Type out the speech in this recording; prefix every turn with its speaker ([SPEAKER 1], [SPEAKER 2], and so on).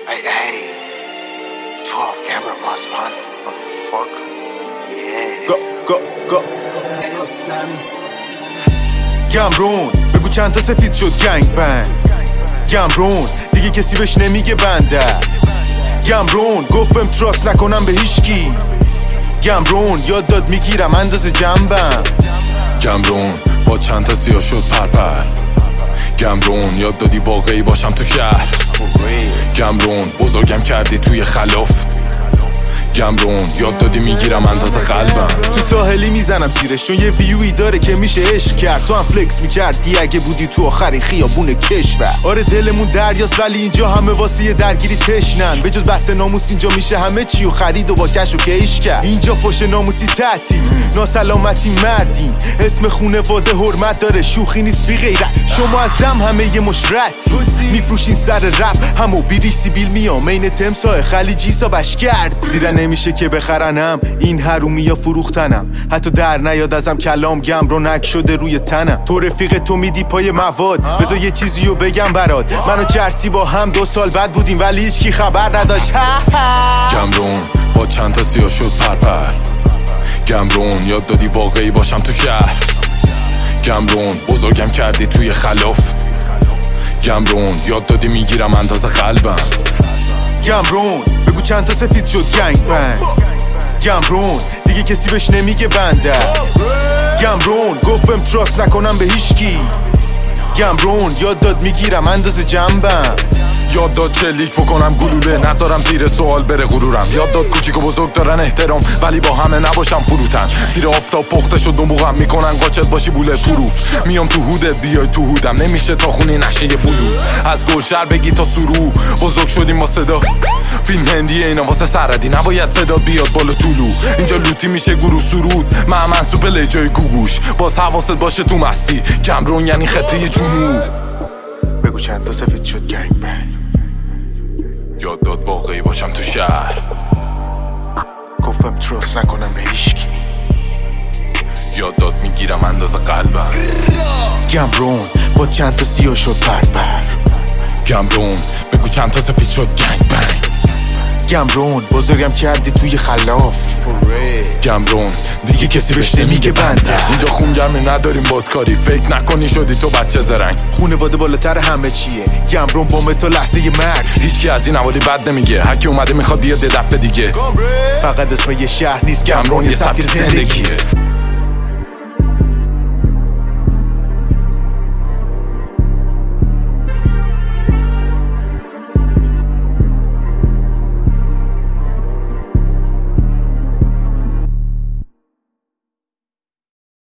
[SPEAKER 1] Hey, 12 camera must on. What the fuck? Yeah.
[SPEAKER 2] Go. گمرون بگو چند تا سفید شد گنگ بنگ. گمرون دیگه کسی بهش نمیگه بنده. گمرون گفتم تراست نکنم به هیچکی. گمرون یاد داد میگیرم اندازه جنبم.
[SPEAKER 3] گمرون با چند تا سیاه شد پرپر. گمرون یاد دادی واقعی باشم تو شهر. گمرون بزرگم کردی توی خلاف. گمرون یاد دادی میگیرم اندازه قلبم.
[SPEAKER 2] تو ساحلی میزنم زیرش چون یه ویوی داره که میشه عشق کرد. تو هم فلکس میکردی اگه بودی تو آخرین خیابون کشور. آره دلمون دریاست ولی اینجا همه واسه یه درگیری تشنن. به جز بحث ناموس اینجا میشه همه چی و خرید و با کش و کیش کرد. اینجا فوش ناموسی تعطیل، ناسلامتی مردیم. اسم خونواده حرمت داره، شوخی نیست بی غیرت. شما از دم همه یه مش رتی میفروشین سر رپ. همو بیریش سیبیل میامین تمساه خلیجی سا بشگرد. دیدن نمیشه که بخرنم این حرومی یا فروختنم. حتی در نیاد ازم کلام گمرونک شده روی تنم. تو رفیق تو میدی پای مواد. بذار یه چیزیو بگم برات. من و جرسی با هم 2 سال بعد بودیم ولی هیچکی خبر نداشت.
[SPEAKER 3] گمرون با چند تا سیاه شد پرپر. گمرون یاد دادی واقعی باشم تو شهر. گمرون بزرگم کردی توی خلاف. گمرون یاد دادی میگیرم اندازه قلبم.
[SPEAKER 2] گمرون بگو چند تا سفید شد گنگ بنگ. گمرون دیگه کسی بهش نمیگه بنده. گمرون گفتم تراست نکنم به هیچکی. گمرون یاد داد میگیرم اندازه جنبم.
[SPEAKER 3] یاد داد چلیک بکنم گلوله نذارم زیر سوال بره غرورم. یاد داد کوچیک و بزرگ دارن احترام ولی با همه نباشم فروتن. زیر آفتاب پخته شد و موقعم میکنن قاچت باشی بوله پروف. میام تو هودت بیای تو هودم نمیشه تا خونی نشه یه بلوز. از گلشهر بگی تا سرو بزرگ شدیم با صدا. فیلم هندیه اینا واسه سردی نباید صدا بیاد بالا طولو. اینجا لوتی میشه گروه سرود من سوپل جای گوگوش. باز حواست باشه تو مستی گمرون یعنی خطه جنوب.
[SPEAKER 2] بگو چند تا سفید شد گنگ بنگ.
[SPEAKER 3] یاد داد واقعی باشم تو شهر.
[SPEAKER 2] گفتم تراست نکنم به هیچکی.
[SPEAKER 3] یاد داد میگیرم اندازه قلبم.
[SPEAKER 2] گمرون با چند تا سیاه شد پرپر.
[SPEAKER 3] گمرون بگو چند تا سفید شد گنگ بنگ.
[SPEAKER 2] گمرون بزرگم کردی توی خلاف.
[SPEAKER 3] گمرون دیگه کسی بهش نمیگه بنده. اینجا خونگرمی نداریم بادکاری فکر نکنی شدی تو بچه زرنگ.
[SPEAKER 2] خونواده بالاتر همه چیه. گمرون با تو لحظه ی مرگ.
[SPEAKER 3] هیچکی از این حوالی بد نمیگه. هر کی اومده میخواد بیاد یه دفعه دیگه.
[SPEAKER 2] فقط اسم یه شهر نیست گمرون یه سبک زندگیه.